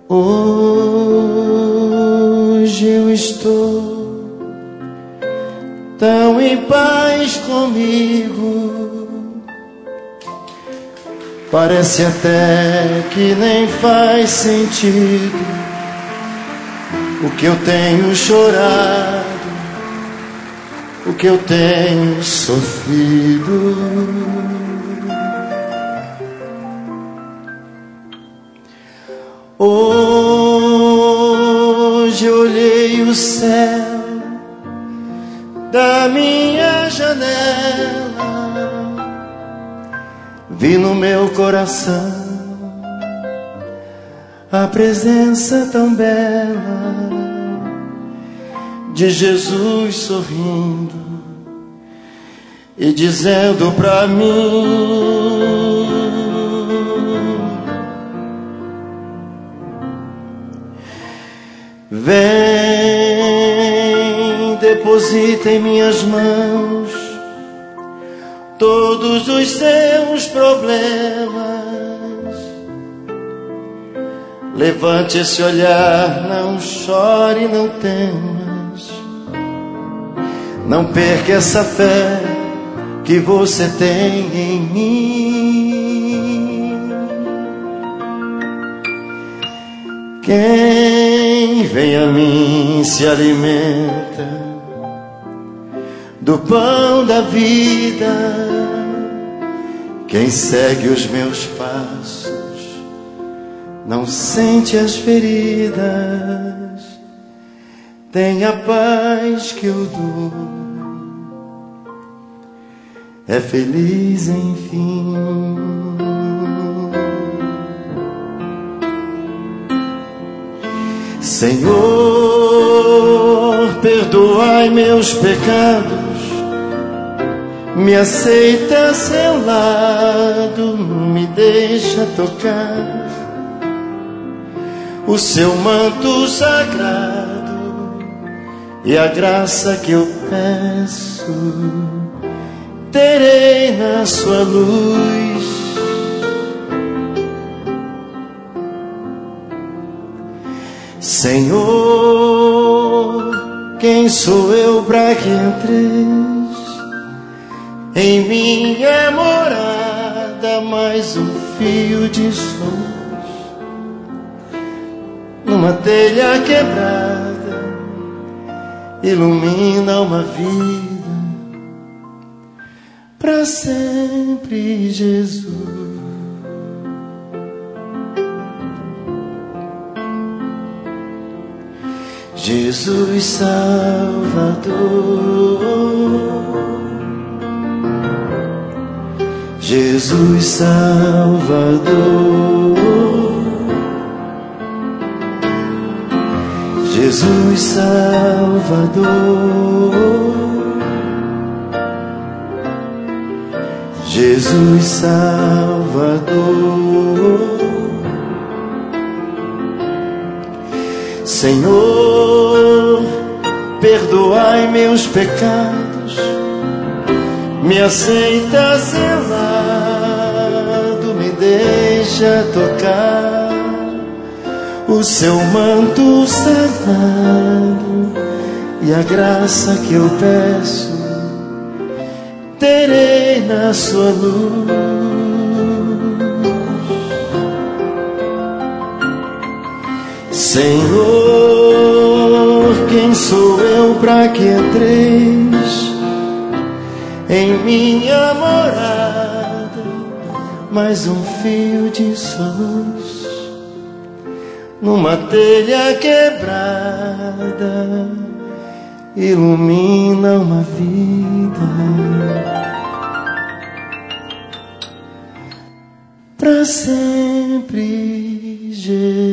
Hoje eu estou tão em paz comigo, parece até que nem faz sentido o que eu tenho chorado, o que eu tenho sofrido. Hoje eu olhei o céu da minha janela, vi no meu coração a presença tão bela de Jesus sorrindo e dizendo pra mim: vem, deposita em minhas mãos todos os seus problemas. Levante esse olhar, não chore, não temas. Não perca essa fé que você tem em mim. Quem vem a mim se alimenta do pão da vida. Quem segue os meus passos não sente as feridas. Tem a paz que eu dou, é feliz enfim. Senhor, perdoai meus pecados, me aceita a seu lado, me deixa tocar o seu manto sagrado, e a graça que eu peço terei na sua luz. Senhor, quem sou eu para que entres em minha morada? Mais um fio de luz numa telha quebrada ilumina uma vida para sempre, Jesus. Jesus Salvador, Jesus Salvador, Jesus Salvador, Jesus Salvador. Senhor, perdoai meus pecados, me aceita a seu lado, me deixa tocar o seu manto sagrado, e a graça que eu peço terei na sua luz. Senhor, quem sou eu para que entreis em minha morada? Mais um fio de luz numa telha quebrada ilumina uma vida para sempre, Jesus.